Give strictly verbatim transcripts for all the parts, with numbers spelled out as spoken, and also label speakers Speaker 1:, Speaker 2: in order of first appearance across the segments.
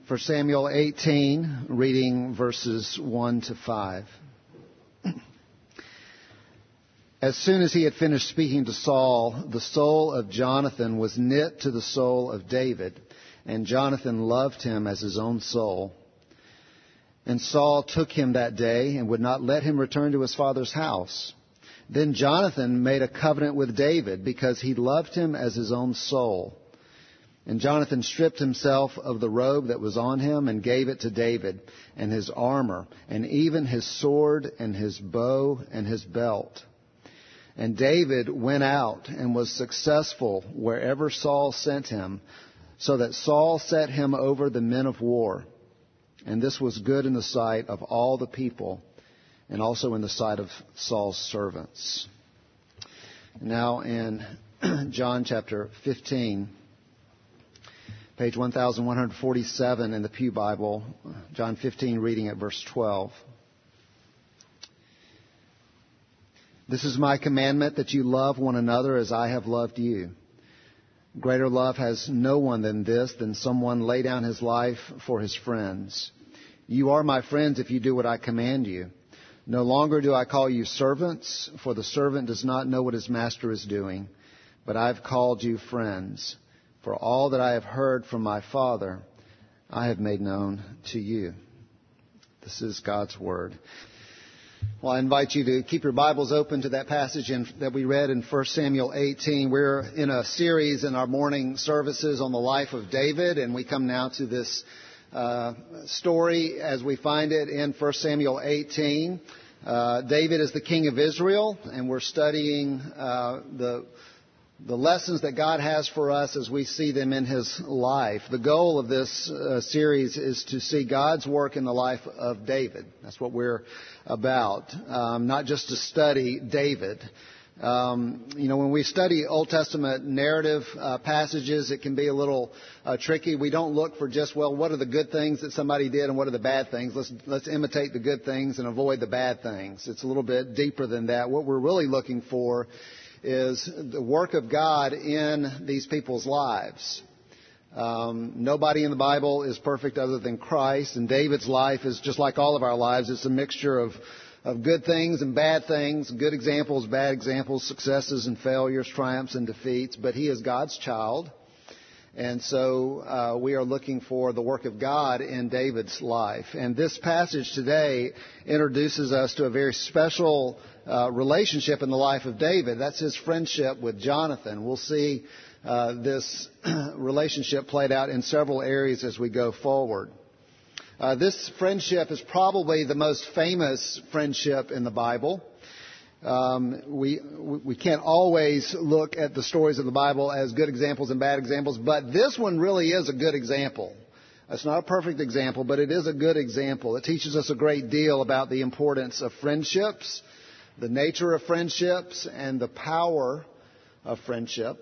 Speaker 1: First Samuel eighteen, reading verses one to five. As soon as he had finished speaking to Saul, the soul of Jonathan was knit to the soul of David, and Jonathan loved him as his own soul. And Saul took him that day and would not let him return to his father's house. Then Jonathan made a covenant with David because he loved him as his own soul. And Jonathan stripped himself of the robe that was on him and gave it to David, and his armor, and even his sword, and his bow, and his belt. And David went out and was successful wherever Saul sent him, so that Saul set him over the men of war. And this was good in the sight of all the people, and also in the sight of Saul's servants. Now in John chapter fifteen, page one thousand one hundred forty-seven in the Pew Bible, John fifteen, reading at verse twelve. This is my commandment, that you love one another as I have loved you. Greater love has no one than this, than someone lay down his life for his friends. You are my friends if you do what I command you. No longer do I call you servants, for the servant does not know what his master is doing, but I've called you friends. For all that I have heard from my Father, I have made known to you. This is God's Word. Well, I invite you to keep your Bibles open to that passage in, that we read in First Samuel eighteen. We're in a series in our morning services on the life of David, and we come now to this uh, story as we find it in First Samuel eighteen. Uh, David is the king of Israel, and we're studying uh, the the lessons that God has for us as we see them in His life. The goal of this uh, series is to see God's work in the life of David. That's what we're about, um, not just to study David. Um, you know, when we study Old Testament narrative uh, passages, it can be a little uh, tricky. We don't look for just, well, what are the good things that somebody did and what are the bad things? Let's let's imitate the good things and avoid the bad things. It's a little bit deeper than that. What we're really looking for is the work of God in these people's lives. Um, nobody in the Bible is perfect other than Christ, and David's life is just like all of our lives. It's a mixture of, of good things and bad things, good examples, bad examples, successes and failures, triumphs and defeats, but he is God's child. And so uh, we are looking for the work of God in David's life. And this passage today introduces us to a very special uh, relationship in the life of David. That's his friendship with Jonathan. We'll see uh, this relationship played out in several areas as we go forward. Uh, this friendship is probably the most famous friendship in the Bible. Um, we we can't always look at the stories of the Bible as good examples and bad examples, but this one really is a good example. It's not a perfect example, but it is a good example. It teaches us a great deal about the importance of friendships, the nature of friendships, and the power of friendship.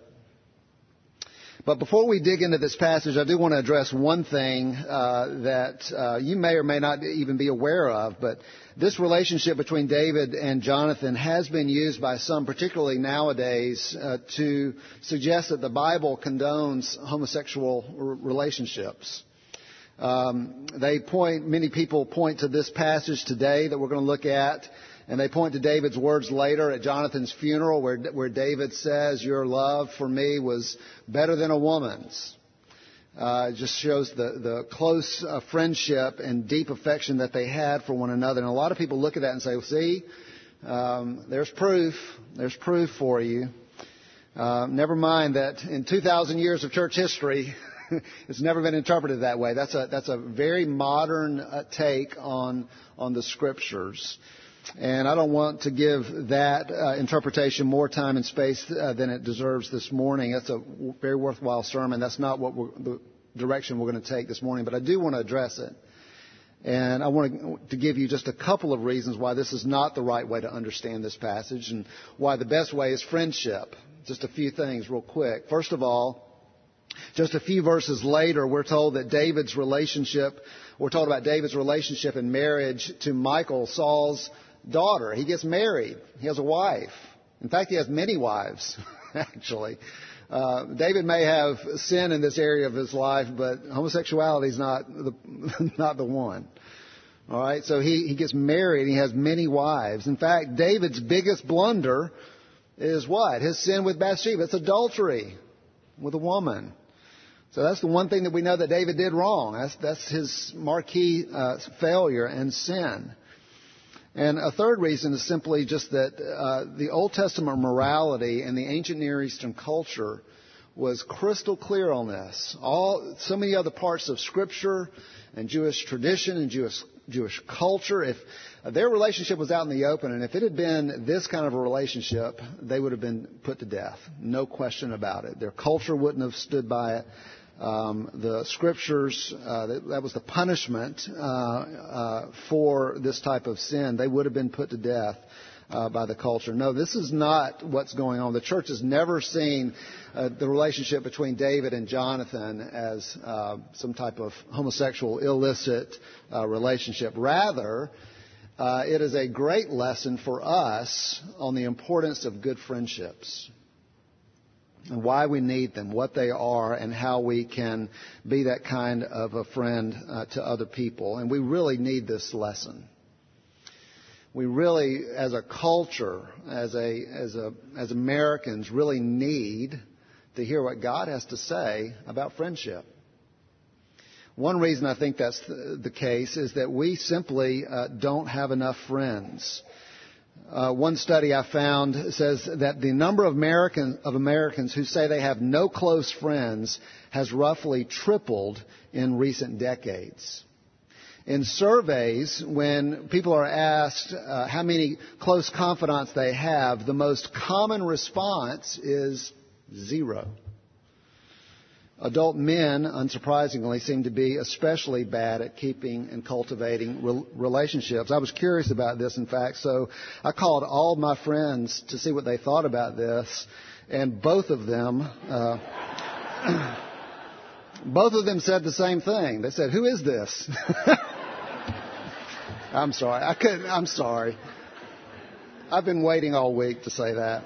Speaker 1: But before we dig into this passage, I do want to address one thing uh, that uh, you may or may not even be aware of. But this relationship between David and Jonathan has been used by some, particularly nowadays, uh, to suggest that the Bible condones homosexual r- relationships. Um, they point, many people point to this passage today that we're going to look at. And they point to David's words later at Jonathan's funeral where, where David says, your love for me was better than a woman's. Uh, it just shows the, the close uh, friendship and deep affection that they had for one another. And a lot of people look at that and say, well, see, um, there's proof. There's proof for you. Uh, never mind that in two thousand years of church history, it's never been interpreted that way. That's a, that's a very modern uh, take on, on the Scriptures. And I don't want to give that uh, interpretation more time and space uh, than it deserves this morning. That's a very worthwhile sermon. That's not what we're, the direction we're going to take this morning. But I do want to address it. And I want to give you just a couple of reasons why this is not the right way to understand this passage and why the best way is friendship. Just a few things real quick. First of all, just a few verses later, we're told that David's relationship, we're told about David's relationship and marriage to Michal, Saul's daughter. He gets married. He has a wife. In fact, he has many wives, actually. Uh, David may have sin in this area of his life, but homosexuality is not the, not the one. All right, so he, he gets married. He has many wives. In fact, David's biggest blunder is what? His sin with Bathsheba. It's adultery with a woman. So that's the one thing that we know that David did wrong. That's, that's his marquee uh, failure and sin. And a third reason is simply just that uh, the Old Testament morality and the ancient Near Eastern culture was crystal clear on this. All so many other parts of Scripture and Jewish tradition and Jewish Jewish culture, if uh, their relationship was out in the open, and if it had been this kind of a relationship, they would have been put to death. No question about it. Their culture wouldn't have stood by it. Um, the Scriptures, uh, that, that was the punishment uh, uh, for this type of sin. They would have been put to death uh, by the culture. No, this is not what's going on. The church has never seen uh, the relationship between David and Jonathan as uh, some type of homosexual, illicit uh, relationship. Rather, uh, it is a great lesson for us on the importance of good friendships and why we need them, what they are, and how we can be that kind of a friend uh, to other people. And we really need this lesson. We really, as a culture, as a as a as Americans, really need to hear what God has to say about friendship. One reason I think that's the, the case is that we simply uh, don't have enough friends. Uh, one study I found says that the number of American, of Americans who say they have no close friends has roughly tripled in recent decades. In surveys, when people are asked uh, how many close confidants they have, the most common response is zero. Adult men, unsurprisingly, seem to be especially bad at keeping and cultivating re- relationships. I was curious about this, in fact, so I called all my friends to see what they thought about this, and both of them, uh, both of them said the same thing. They said, "Who is this?" I'm sorry. I couldn't. I'm sorry. I've been waiting all week to say that.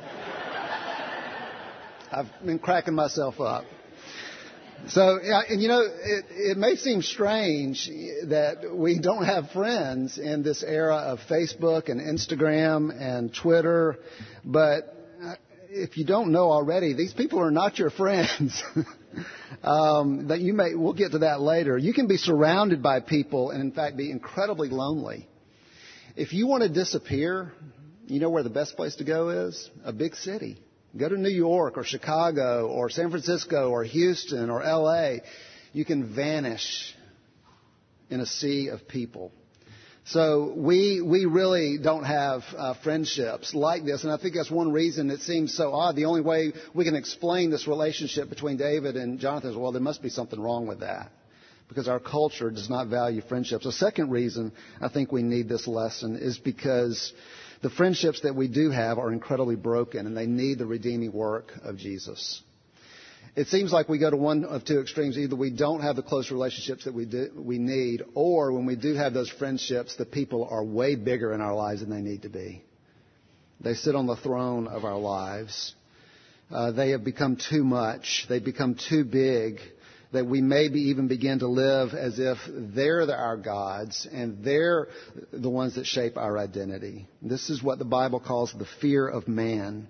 Speaker 1: I've been cracking myself up. So, and you know, it, it may seem strange that we don't have friends in this era of Facebook and Instagram and Twitter, but if you don't know already, these people are not your friends. um, that you may, we'll get to that later. You can be surrounded by people and, in fact, be incredibly lonely. If you want to disappear, you know where the best place to go is? A big city. Go to New York or Chicago or San Francisco or Houston or L A. You can vanish in a sea of people. So we we really don't have uh, friendships like this. And I think that's one reason it seems so odd. The only way we can explain this relationship between David and Jonathan is, well, there must be something wrong with that, because our culture does not value friendships. The second reason I think we need this lesson is because the friendships that we do have are incredibly broken, and they need the redeeming work of Jesus. It seems like we go to one of two extremes. Either we don't have the close relationships that we do, we need, or when we do have those friendships, the people are way bigger in our lives than they need to be. They sit on the throne of our lives. Uh, they have become too much. They've become too big, that we maybe even begin to live as if they're the, our gods and they're the ones that shape our identity. This is what the Bible calls the fear of man.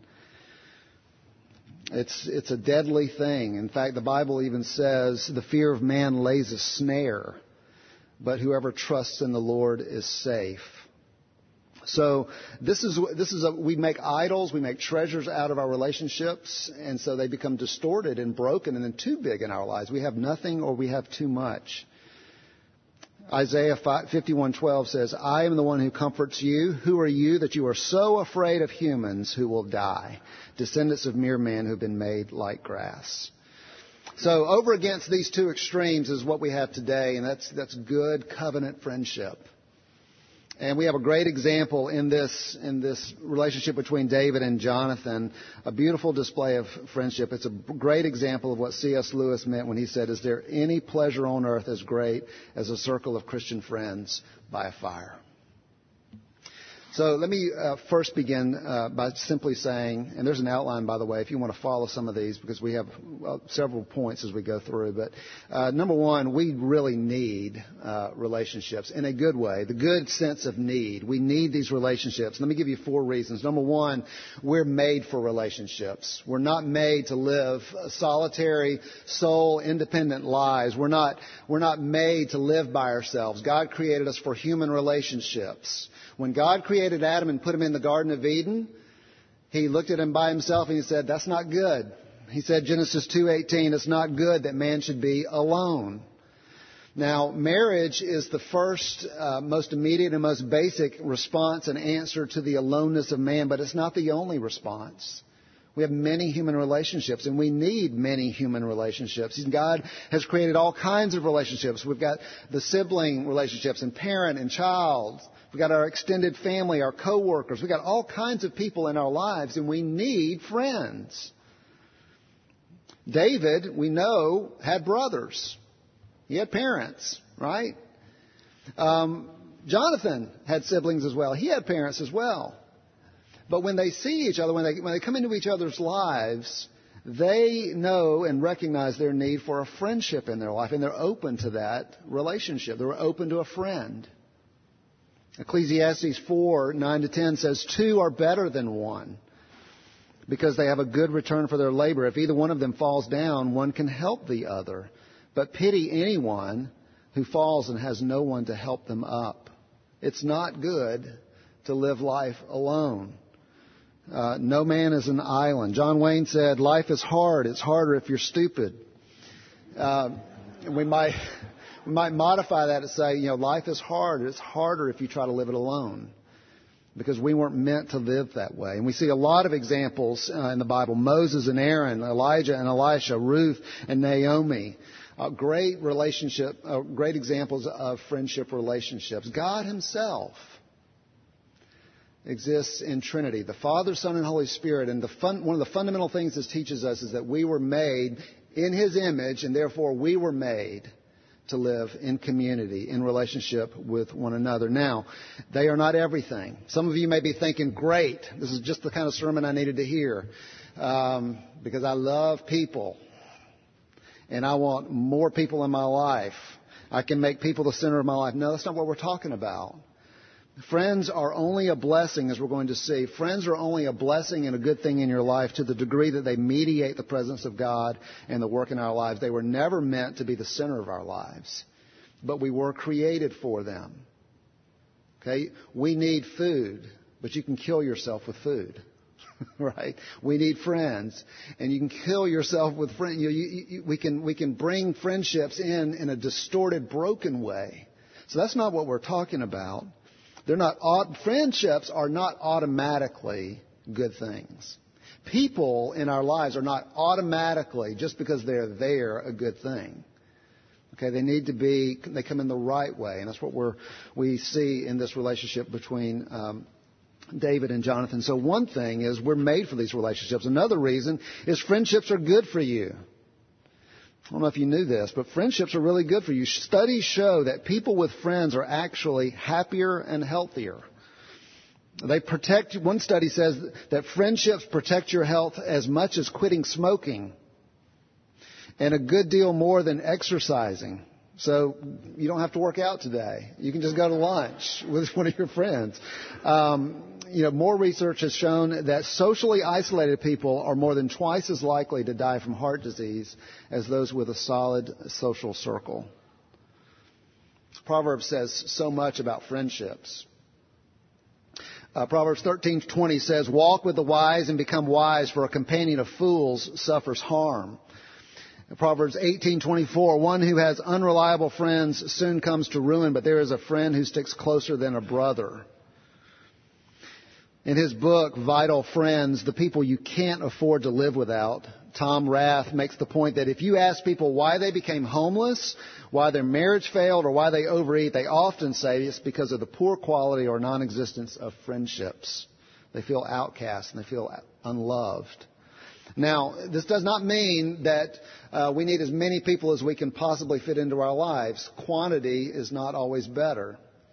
Speaker 1: It's, it's a deadly thing. In fact, the Bible even says the fear of man lays a snare, but whoever trusts in the Lord is safe. So this is this is a, we make idols, we make treasures out of our relationships, and so they become distorted and broken and then too big in our lives. We have nothing or we have too much. Isaiah fifty-one twelve says, "I am the one who comforts you. Who are you that you are so afraid of humans who will die, descendants of mere men who have been made like grass?" So over against these two extremes is what we have today, and that's that's good covenant friendship. And we have a great example in this in this relationship between David and Jonathan, a beautiful display of friendship. It's a great example of what C S Lewis meant when he said, "Is there any pleasure on earth as great as a circle of Christian friends by a fire?" So let me uh, first begin uh, by simply saying, and there's an outline, by the way, if you want to follow some of these, because we have well, several points as we go through. But uh, number one, we really need uh, relationships in a good way, the good sense of need. We need these relationships. Let me give you four reasons. Number one, we're made for relationships. We're not made to live solitary, soul, independent lives. We're not, we're not made to live by ourselves. God created us for human relationships. When God created Adam and put him in the Garden of Eden, he looked at him by himself and he said, that's not good. He said, Genesis two eighteen, it's not good that man should be alone. Now, marriage is the first, uh, most immediate and most basic response and answer to the aloneness of man, but it's not the only response. We have many human relationships, and we need many human relationships. God has created all kinds of relationships. We've got the sibling relationships and parent and child. We've got our extended family, our coworkers. We've got all kinds of people in our lives, and we need friends. David, we know, had brothers. He had parents, right? Um, Jonathan had siblings as well. He had parents as well. But when they see each other, when they, when they come into each other's lives, they know and recognize their need for a friendship in their life, and they're open to that relationship. They're open to a friend. Ecclesiastes four, nine to ten says, two are better than one because they have a good return for their labor. If either one of them falls down, one can help the other. But pity anyone who falls and has no one to help them up. It's not good to live life alone. Uh, no man is an island. John Wayne said, life is hard. It's harder if you're stupid. Uh, we might... We might modify that to say, you know, life is hard. It's harder if you try to live it alone because we weren't meant to live that way. And we see a lot of examples uh, in the Bible. Moses and Aaron, Elijah and Elisha, Ruth and Naomi. Uh, great relationship, uh, great examples of friendship relationships. God himself exists in Trinity, the Father, Son, and Holy Spirit. And the fun, one of the fundamental things this teaches us is that we were made in his image, and therefore we were made to live in community, in relationship with one another. Now, they are not everything. Some of you may be thinking, great, this is just the kind of sermon I needed to hear um, because I love people and I want more people in my life. I can make people the center of my life. No, that's not what we're talking about. Friends are only a blessing, as we're going to see. Friends are only a blessing and a good thing in your life to the degree that they mediate the presence of God and the work in our lives. They were never meant to be the center of our lives, but we were created for them. Okay? We need food, but you can kill yourself with food. Right? We need friends, and you can kill yourself with friends. You, you, you, we can we can bring friendships in in a distorted, broken way. So that's not what we're talking about. They're not, friendships are not automatically good things. People in our lives are not automatically, just because they're there, a good thing. Okay, they need to be, they come in the right way. And that's what we're, we see in this relationship between um, David and Jonathan. So one thing is we're made for these relationships. Another reason is friendships are good for you. I don't know if you knew this, but friendships are really good for you. Studies show that people with friends are actually happier and healthier. They protect, one study says that friendships protect your health as much as quitting smoking and a good deal more than exercising. So you don't have to work out today. You can just go to lunch with one of your friends. Um, you know, more research has shown that socially isolated people are more than twice as likely to die from heart disease as those with a solid social circle. Proverbs says so much about friendships. Uh, Proverbs thirteen twenty says, walk with the wise and become wise, for a companion of fools suffers harm. Proverbs eighteen twenty-four, one who has unreliable friends soon comes to ruin, but there is a friend who sticks closer than a brother. In his book, Vital Friends, The People You Can't Afford to Live Without, Tom Rath makes the point that if you ask people why they became homeless, why their marriage failed, or why they overeat, they often say it's because of the poor quality or non-existence of friendships. They feel outcast and they feel unloved. Now, this does not mean that uh, we need as many people as we can possibly fit into our lives. Quantity is not always better.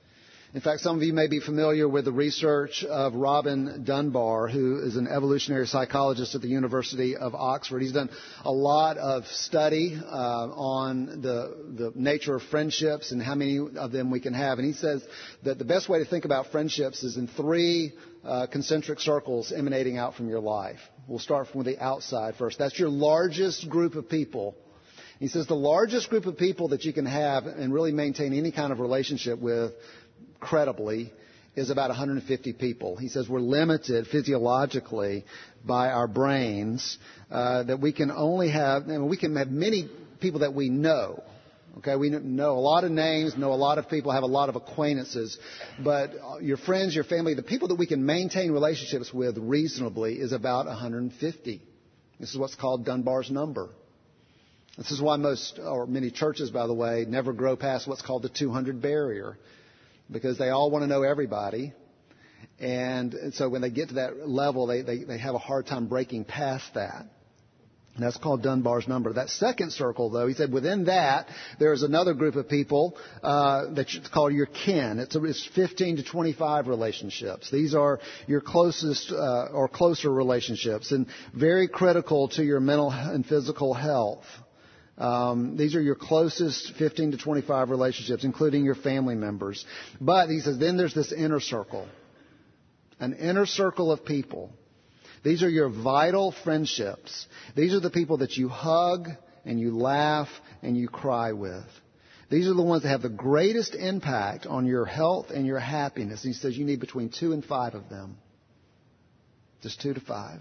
Speaker 1: In fact, some of you may be familiar with the research of Robin Dunbar, who is an evolutionary psychologist at the University of Oxford. He's done a lot of study uh, on the, the nature of friendships and how many of them we can have. And he says that the best way to think about friendships is in three uh, concentric circles emanating out from your life. We'll start from the outside first. That's your largest group of people. He says the largest group of people that you can have and really maintain any kind of relationship with credibly is about one hundred fifty people. He says we're limited physiologically by our brains, uh, that we can only have, I mean, we can have many people that we know. Okay, we know a lot of names, know a lot of people, have a lot of acquaintances, but your friends, your family, the people that we can maintain relationships with reasonably is about one hundred fifty. This is what's called Dunbar's number. This is why most, or many churches, by the way, never grow past what's called the two hundred barrier, because they all want to know everybody. And, and so when they get to that level, they, they, they have a hard time breaking past that. And that's called Dunbar's number. That second circle, though, he said within that, there's another group of people uh, that's called your kin. It's, it's fifteen to twenty-five relationships. These are your closest uh, or closer relationships and very critical to your mental and physical health. Um, these are your closest fifteen to twenty-five relationships, including your family members. But he says then there's this inner circle, an inner circle of people. These are your vital friendships. These are the people that you hug and you laugh and you cry with. These are the ones that have the greatest impact on your health and your happiness. And he says you need between two and five of them. Just two to five.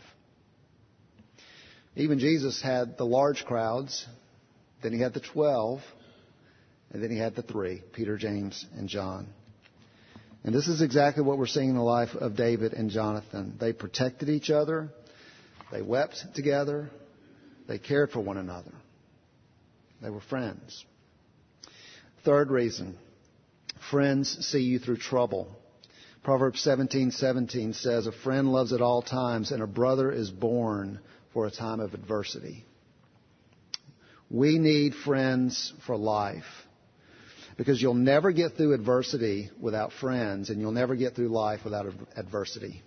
Speaker 1: Even Jesus had the large crowds. Then he had the twelve. And then he had the three, Peter, James, and John. And this is exactly what we're seeing in the life of David and Jonathan. They protected each other. They wept together. They cared for one another. They were friends. Third reason, friends see you through trouble. Proverbs seventeen seventeen says, a friend loves at all times, and a brother is born for a time of adversity. We need friends for life. Because you'll never get through adversity without friends, and you'll never get through life without adversity.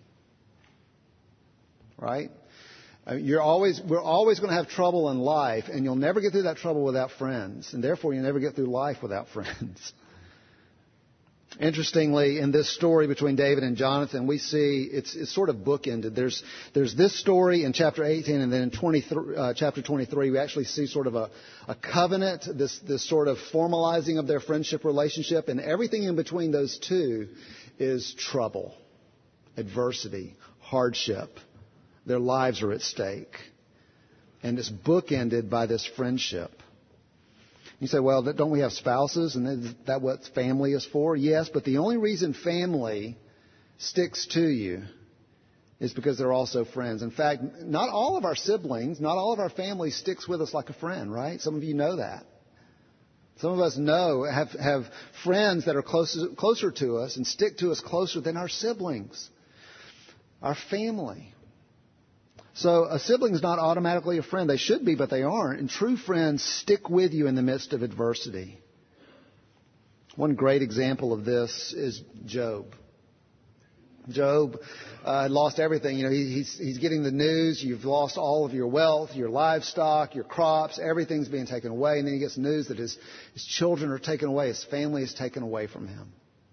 Speaker 1: Right? You're always, we're always going to have trouble in life, and you'll never get through that trouble without friends. And therefore, you'll never get through life without friends. Interestingly, in this story between David and Jonathan, we see it's, it's sort of bookended. There's, there's this story in chapter eighteen, and then in twenty-three, uh, chapter twenty-three, we actually see sort of a, a covenant, this, this sort of formalizing of their friendship relationship, and everything in between those two is trouble, adversity, hardship. Their lives are at stake. And it's bookended by this friendship. You say, well, don't we have spouses? And is that what family is for? Yes, but the only reason family sticks to you is because they're also friends. In fact, not all of our siblings, not all of our family sticks with us like a friend, right? Some of you know that. Some of us know, have, have friends that are closer, closer to us and stick to us closer than our siblings, our family. So a sibling is not automatically a friend. They should be, but they aren't. And true friends stick with you in the midst of adversity. One great example of this is Job. Job uh, had lost everything. You know, he, he's, he's getting the news. You've lost all of your wealth, your livestock, your crops. Everything's being taken away. And then he gets news that his, his children are taken away. His family is taken away from him.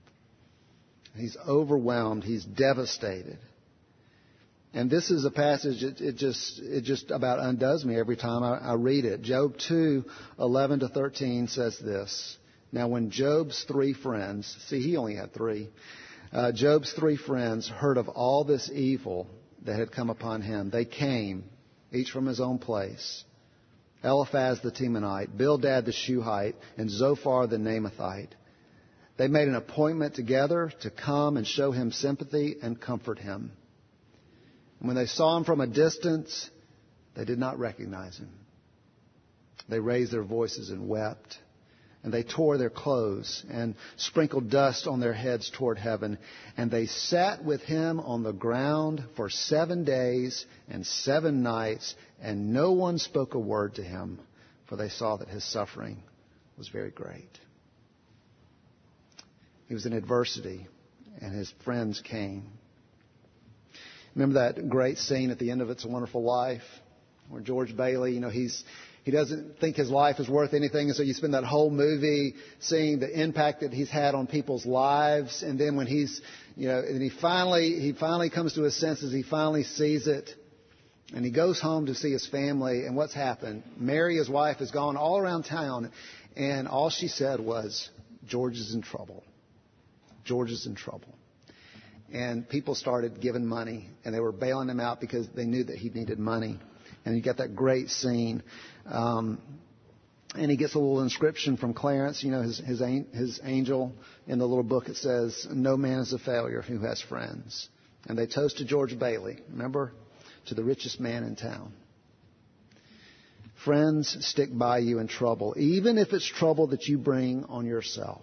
Speaker 1: He's overwhelmed. He's devastated. And this is a passage, it, it just it just about undoes me every time I, I read it. Job two, eleven to thirteen says this. Now when Job's three friends, see he only had three, uh, Job's three friends heard of all this evil that had come upon him, they came, each from his own place. Eliphaz the Temanite, Bildad the Shuhite, and Zophar the Naamathite. They made an appointment together to come and show him sympathy and comfort him. And when they saw him from a distance, they did not recognize him. They raised their voices and wept. And they tore their clothes and sprinkled dust on their heads toward heaven. And they sat with him on the ground for seven days and seven nights. And no one spoke a word to him, for they saw that his suffering was very great. He was in adversity, and his friends came. Remember that great scene at the end of It's a Wonderful Life, where George Bailey, you know, he's he doesn't think his life is worth anything, and so you spend that whole movie seeing the impact that he's had on people's lives, and then when he's, you know, and he finally he finally comes to his senses, he finally sees it, and he goes home to see his family, and what's happened? Mary, his wife, has gone all around town, and all she said was, "George is in trouble. George is in trouble." And people started giving money, and they were bailing him out because they knew that he needed money. And you got that great scene. Um, and he gets a little inscription from Clarence, you know, his, his his angel. In the little book it says, "No man is a failure who has friends." And they toast to George Bailey, remember, to the richest man in town. Friends stick by you in trouble, even if it's trouble that you bring on yourself.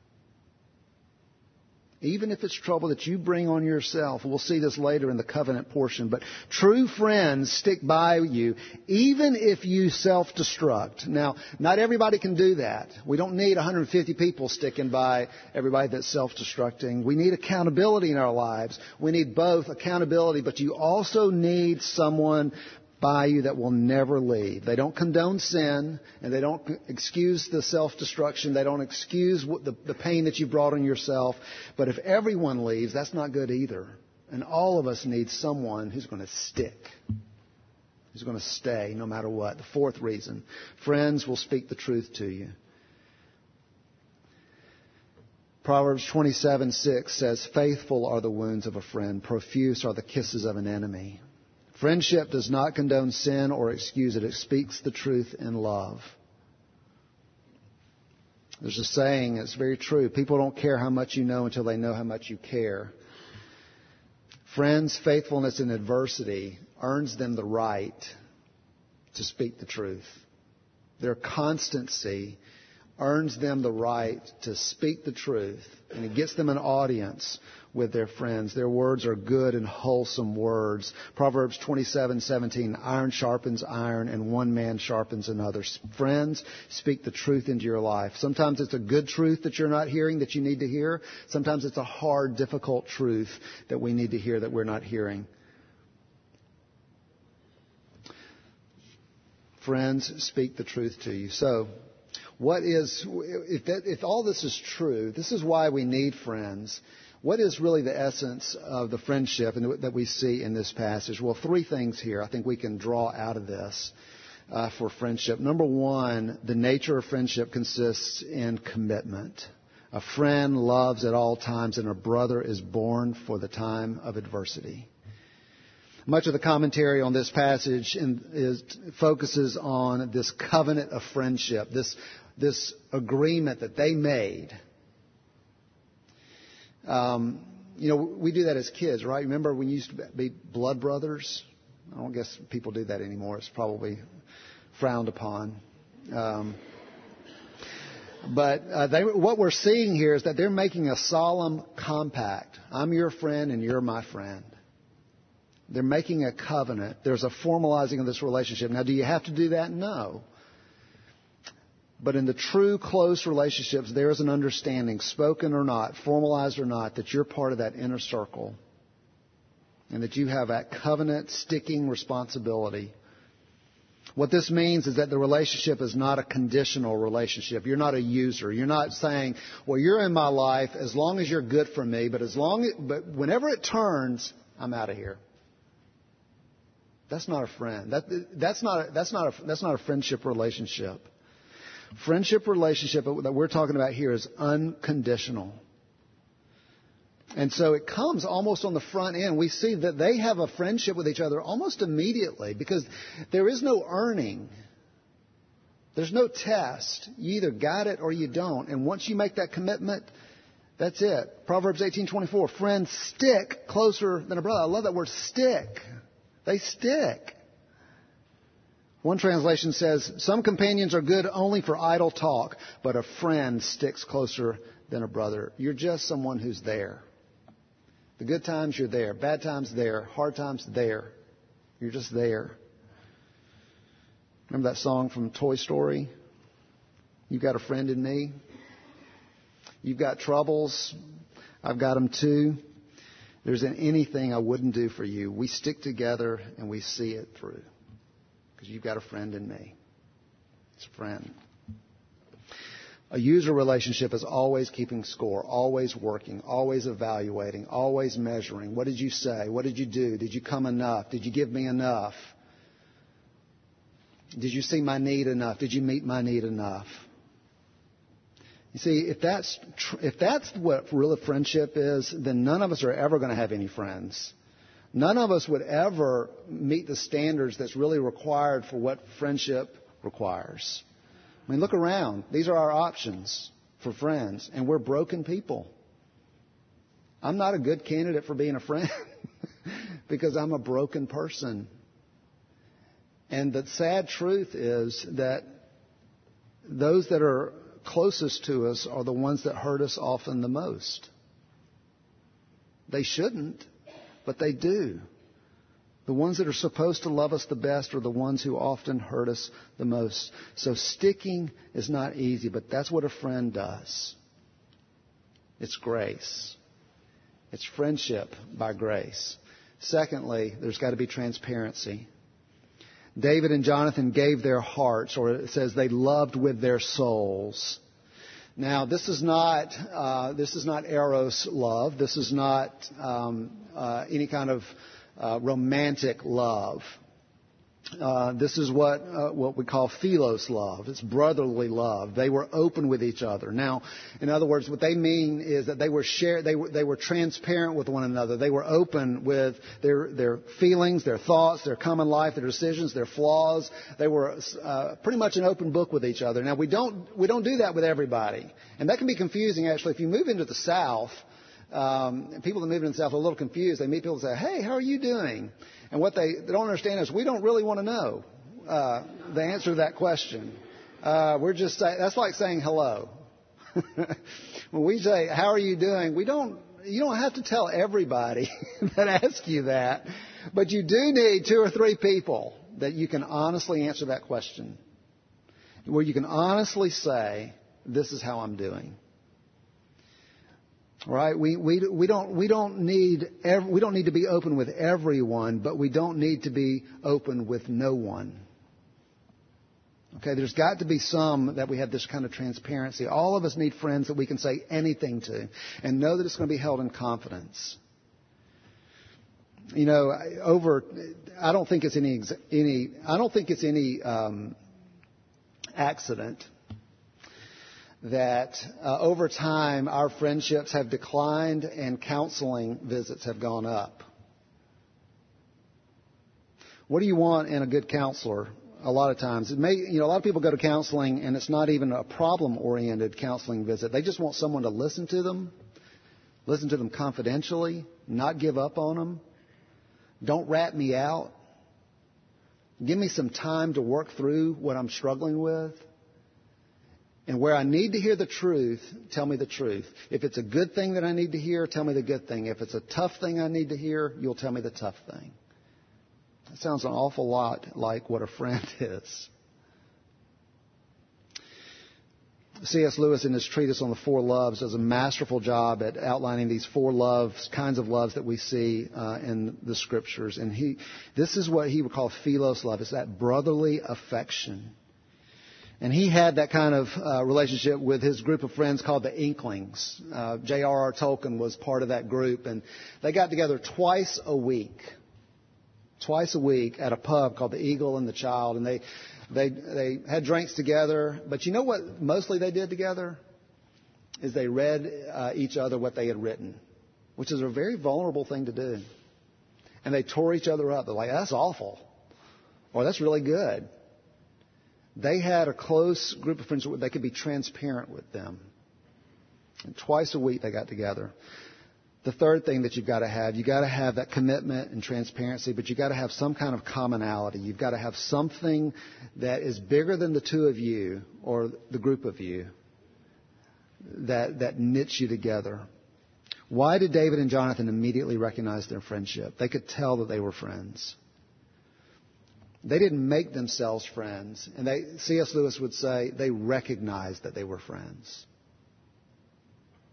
Speaker 1: Even if it's trouble that you bring on yourself. We'll see this later in the covenant portion. But true friends stick by you, even if you self-destruct. Now, not everybody can do that. We don't need one hundred fifty people sticking by everybody that's self-destructing. We need accountability in our lives. We need both accountability, but you also need someone by you that will never leave. They don't condone sin, and they don't excuse the self-destruction. They don't excuse what the, the pain that you brought on yourself. But if everyone leaves, that's not good either. And all of us need someone who's going to stick, who's going to stay no matter what. The fourth reason, friends will speak the truth to you. Proverbs twenty-seven six says, "Faithful are the wounds of a friend, profuse are the kisses of an enemy." Friendship does not condone sin or excuse it. It speaks the truth in love. There's a saying, it's very true. People don't care how much you know until they know how much you care. Friends' faithfulness in adversity earns them the right to speak the truth. Their constancy earns them the right to speak the truth, and it gets them an audience with their friends. Their words are good and wholesome words. Proverbs twenty-seven seventeen, "Iron sharpens iron, and one man sharpens another." Friends, speak the truth into your life. Sometimes it's a good truth that you're not hearing that you need to hear. Sometimes it's a hard, difficult truth that we need to hear that we're not hearing. Friends, speak the truth to you. So, what is, if, that, if all this is true, this is why we need friends. What is really the essence of the friendship that we see in this passage? Well, three things here I think we can draw out of this uh, for friendship. Number one, the nature of friendship consists in commitment. A friend loves at all times, and a brother is born for the time of adversity. Much of the commentary on this passage in, is, focuses on this covenant of friendship, this, this agreement that they made. Um, you know, we do that as kids, right? Remember when you used to be blood brothers? I don't guess people do that anymore. It's probably frowned upon. Um, but uh, they, what we're seeing here is that they're making a solemn compact. I'm your friend and you're my friend. They're making a covenant. There's a formalizing of this relationship. Now, do you have to do that? No. But in the true close relationships, there is an understanding, spoken or not, formalized or not, that you're part of that inner circle and that you have that covenant sticking responsibility. What this means is that the relationship is not a conditional relationship. You're not a user. You're not saying, well, you're in my life as long as you're good for me, but as long, but whenever it turns, I'm out of here. That's not a friend. That, that's not a, that's not a, that's not a friendship relationship. Friendship relationship that we're talking about here is unconditional. And so it comes almost on the front end. We see that they have a friendship with each other almost immediately because there is no earning. There's no test. You either got it or you don't. And once you make that commitment, that's it. Proverbs eighteen twenty-four, friends stick closer than a brother. I love that word stick. They stick. One translation says, some companions are good only for idle talk, but a friend sticks closer than a brother. You're just someone who's there. The good times, you're there. Bad times, there. Hard times, there. You're just there. Remember that song from Toy Story? You got a friend in me? You've got troubles. I've got them too. There isn't anything I wouldn't do for you. We stick together and we see it through. Because you've got a friend in me. It's a friend. A user relationship is always keeping score, always working, always evaluating, always measuring. What did you say? What did you do? Did you come enough? Did you give me enough? Did you see my need enough? Did you meet my need enough? You see, if that's tr- if that's what real friendship is, then none of us are ever going to have any friends. None of us would ever meet the standards that's really required for what friendship requires. I mean, look around. These are our options for friends, and we're broken people. I'm not a good candidate for being a friend because I'm a broken person. And the sad truth is that those that are closest to us are the ones that hurt us often the most. They shouldn't, but they do. The ones that are supposed to love us the best are the ones who often hurt us the most. So sticking is not easy, but that's what a friend does. It's grace. It's friendship by grace. Secondly, there's got to be transparency. David and Jonathan gave their hearts, or it says they loved with their souls. Now, this is not uh, this is not eros love. This is not um, uh, any kind of uh, romantic love. Uh, this is what uh, what we call philos love. It's brotherly love. They were open with each other. Now, in other words, what they mean is that they were share, they were they were transparent with one another. They were open with their their feelings, their thoughts, their common life, their decisions, their flaws. They were uh, pretty much an open book with each other. Now, we don't we don't do that with everybody, and that can be confusing. Actually, if you move into the South. Um, people that move into the South are a little confused. They meet people and say, "Hey, how are you doing?" And what they, they don't understand is we don't really want to know uh, the answer to that question. Uh, we're just say, that's like saying hello. When we say, "How are you doing?" We don't. You don't have to tell everybody that asks you that, but you do need two or three people that you can honestly answer that question, where you can honestly say, "This is how I'm doing." Right? We we we don't we don't need every, we don't need to be open with everyone, but we don't need to be open with no one. Okay, there's got to be some that we have this kind of transparency. All of us need friends that we can say anything to and know that it's going to be held in confidence. You know, over I don't think it's any any I don't think it's any um, accident that uh, over time our friendships have declined and counseling visits have gone up. What do you want in a good counselor? A lot of times, it may, you know, a lot of people go to counseling and it's not even a problem-oriented counseling visit. They just want someone to listen to them, listen to them confidentially, not give up on them. Don't rat me out. Give me some time to work through what I'm struggling with. And where I need to hear the truth, tell me the truth. If it's a good thing that I need to hear, tell me the good thing. If it's a tough thing I need to hear, you'll tell me the tough thing. That sounds an awful lot like what a friend is. C S Lewis, in his treatise on the four loves, does a masterful job at outlining these four loves, kinds of loves that we see uh, in the Scriptures. And he, this is what he would call philos love. It's that brotherly affection. And he had that kind of uh, relationship with his group of friends called the Inklings. Uh, J R R Tolkien was part of that group. And they got together twice a week. Twice a week at a pub called the Eagle and the Child. And they, they, they had drinks together. But you know what mostly they did together? Is they read uh, each other what they had written. Which is a very vulnerable thing to do. And they tore each other up. They're like, "That's awful." Or, "That's really good." They had a close group of friends where they could be transparent with them. And twice a week they got together. The third thing that you've got to have, you've got to have that commitment and transparency, but you've got to have some kind of commonality. You've got to have something that is bigger than the two of you or the group of you that, that knits you together. Why did David and Jonathan immediately recognize their friendship? They could tell that they were friends. They didn't make themselves friends. And they, C S Lewis would say they recognized that they were friends.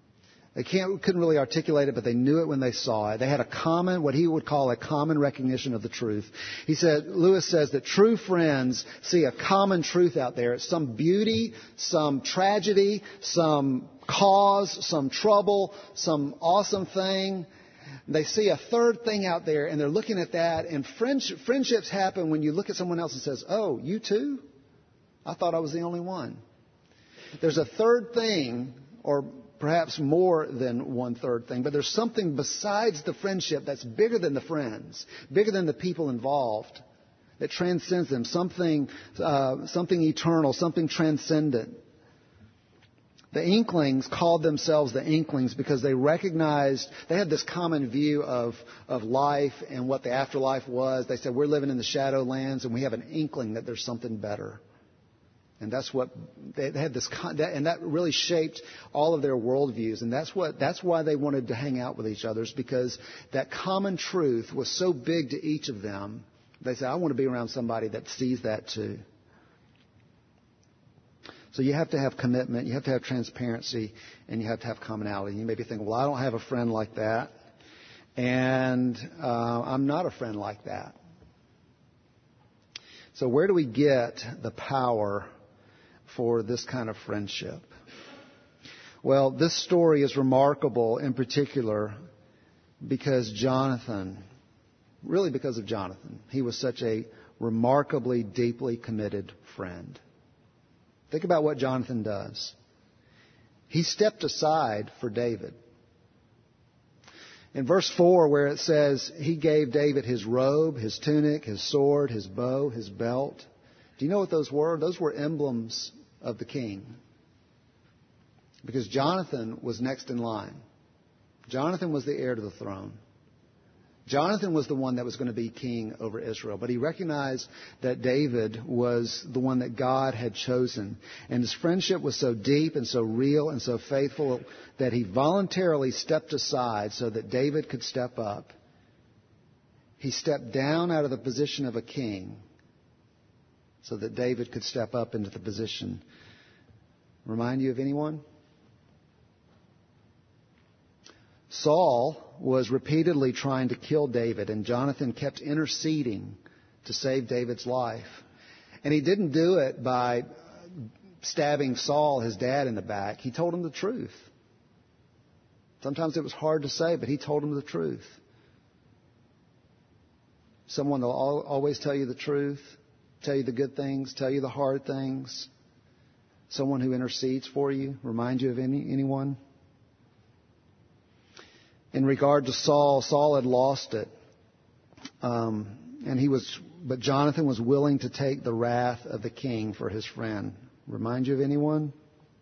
Speaker 1: They can't, couldn't really articulate it, but they knew it when they saw it. They had a common, what he would call a common recognition of the truth. He said, Lewis says that true friends see a common truth out there. It's some beauty, some tragedy, some cause, some trouble, some awesome thing. They see a third thing out there, and they're looking at that. And friendship, friendships happen when you look at someone else and says, "Oh, you too? I thought I was the only one." There's a third thing, or perhaps more than one third thing, but there's something besides the friendship that's bigger than the friends, bigger than the people involved, that transcends them, something, uh, something eternal, something transcendent. The Inklings called themselves the Inklings because they recognized, they had this common view of, of life and what the afterlife was. They said, we're living in the Shadowlands and we have an inkling that there's something better. And that's what they had this, and that really shaped all of their worldviews. And that's what, that's why they wanted to hang out with each other, because that common truth was so big to each of them. They said, I want to be around somebody that sees that too. So you have to have commitment, you have to have transparency, and you have to have commonality. You may be thinking, well, I don't have a friend like that, and uh, I'm not a friend like that. So where do we get the power for this kind of friendship? Well, this story is remarkable in particular because Jonathan, really because of Jonathan, he was such a remarkably deeply committed friend. Think about what Jonathan does. He stepped aside for David. In verse four, where it says, he gave David his robe, his tunic, his sword, his bow, his belt. Do you know what those were? Those were emblems of the king. Because Jonathan was next in line. Jonathan was the heir to the throne. Jonathan was the one that was going to be king over Israel. But he recognized that David was the one that God had chosen. And his friendship was so deep and so real and so faithful that he voluntarily stepped aside so that David could step up. He stepped down out of the position of a king so that David could step up into the position. Remind you of anyone? Saul was repeatedly trying to kill David, and Jonathan kept interceding to save David's life. And he didn't do it by stabbing Saul, his dad, in the back. He told him the truth. Sometimes it was hard to say, but he told him the truth. Someone will always tell you the truth, tell you the good things, tell you the hard things. Someone who intercedes for you. Remind you of any anyone? In regard to Saul, Saul had lost it. Um, and he was, but Jonathan was willing to take the wrath of the king for his friend. Remind you of anyone?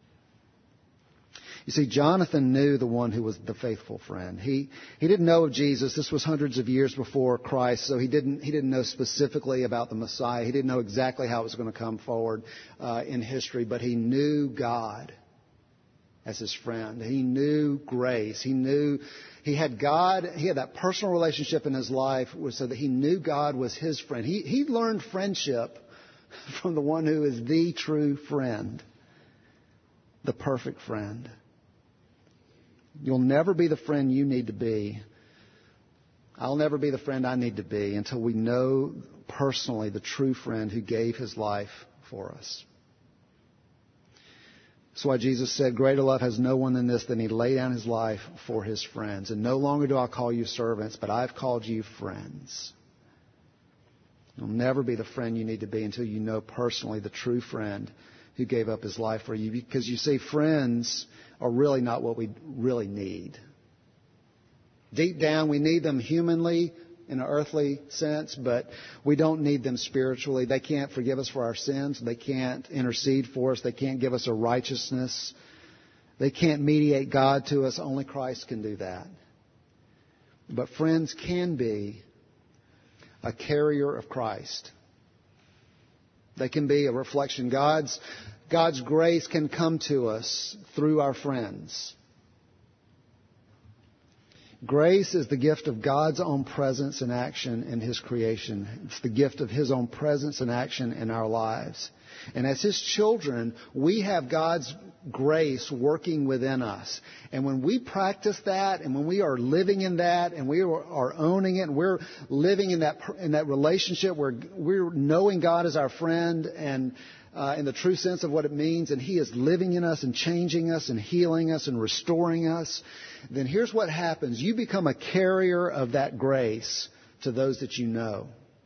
Speaker 1: You see, Jonathan knew the one who was the faithful friend. He he didn't know of Jesus. This was hundreds of years before Christ, so he didn't he didn't know specifically about the Messiah. He didn't know exactly how it was going to come forward uh, in history, but he knew God as his friend. He knew grace. He knew he had God. He had that personal relationship in his life so that he knew God was his friend. He he learned friendship from the one who is the true friend, the perfect friend. You'll never be the friend you need to be. I'll never be the friend I need to be until we know personally the true friend who gave his life for us. That's why Jesus said, greater love has no one than this, than he laid down his life for his friends. And no longer do I call you servants, but I've called you friends. You'll never be the friend you need to be until you know personally the true friend who gave up his life for you. Because you see, friends are really not what we really need. Deep down, we need them humanly, in an earthly sense, but we don't need them spiritually. They can't forgive us for our sins. They can't intercede for us. They can't give us a righteousness. They can't mediate God to us. Only Christ can do that. But friends can be a carrier of Christ. They can be a reflection. God's, God's grace can come to us through our friends. Grace is the gift of God's own presence and action in his creation. It's the gift of his own presence and action in our lives. And as His children, we have God's grace working within us. And when we practice that, and when we are living in that, and we are owning it, and we're living in that in that relationship where we're knowing God as our friend, and uh, in the true sense of what it means, and He is living in us and changing us and healing us and restoring us, then here's what happens. You become a carrier of that grace to those that you know.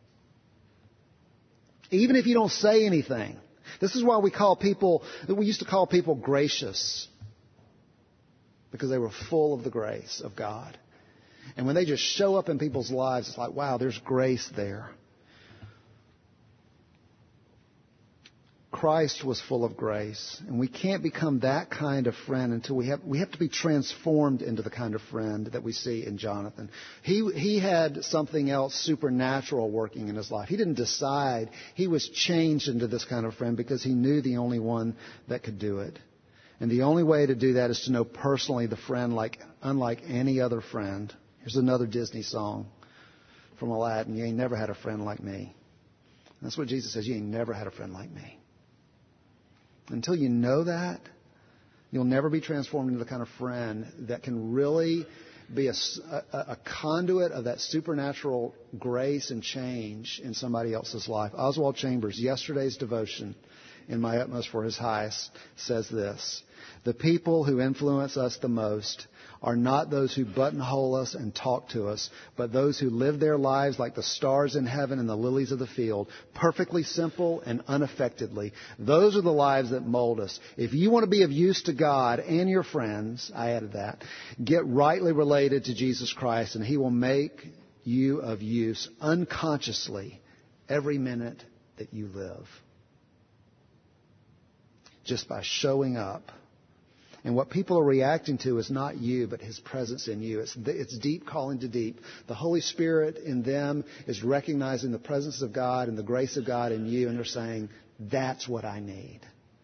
Speaker 1: Even if you don't say anything. This is why we call people, we used to call people gracious. Because they were full of the grace of God. And when they just show up in people's lives, it's like, wow, there's grace there. Christ was full of grace. And we can't become that kind of friend until we have, we have to be transformed into the kind of friend that we see in Jonathan. He, he had something else supernatural working in his life. He didn't decide. He was changed into this kind of friend because he knew the only one that could do it. And the only way to do that is to know personally the friend like unlike any other friend. Here's another Disney song from Aladdin. You ain't never had a friend like me. That's what Jesus says. You ain't never had a friend like me. Until you know that, you'll never be transformed into the kind of friend that can really be a, a, a conduit of that supernatural grace and change in somebody else's life. Oswald Chambers, yesterday's devotion, In My Utmost for His Highest, says this: the people who influence us the most are not those who buttonhole us and talk to us, but those who live their lives like the stars in heaven and the lilies of the field, perfectly simple and unaffectedly. Those are the lives that mold us. If you want to be of use to God and your friends, I added that, get rightly related to Jesus Christ, and He will make you of use unconsciously every minute that you live. Just by showing up. And what people are reacting to is not you, but His presence in you. It's, it's deep calling to deep. The Holy Spirit in them is recognizing the presence of God and the grace of God in you, and they're saying, that's what I need.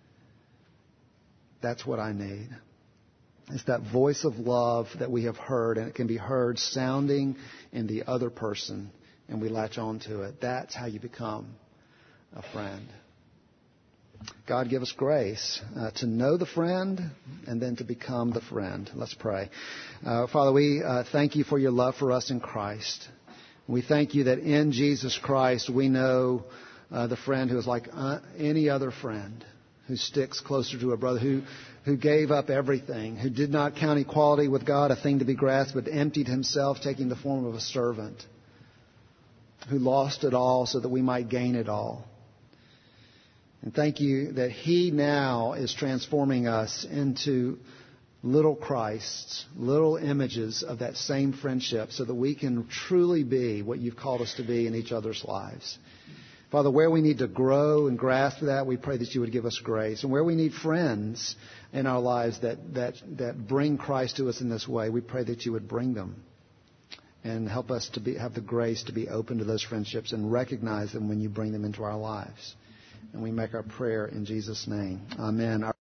Speaker 1: That's what I need. It's that voice of love that we have heard, and it can be heard sounding in the other person, and we latch on to it. That's how you become a friend. God give us grace uh, to know the friend and then to become the friend. Let's pray. Uh, Father, we uh, thank You for Your love for us in Christ. We thank You that in Jesus Christ we know uh, the friend who is like uh, any other friend, who sticks closer to a brother, who, who gave up everything, who did not count equality with God a thing to be grasped, but emptied Himself, taking the form of a servant, who lost it all so that we might gain it all. And thank You that He now is transforming us into little Christs, little images of that same friendship so that we can truly be what You've called us to be in each other's lives. Father, where we need to grow and grasp that, we pray that You would give us grace. And where we need friends in our lives that, that, that bring Christ to us in this way, we pray that You would bring them and help us to be, have the grace to be open to those friendships and recognize them when You bring them into our lives. And we make our prayer in Jesus' name. Amen.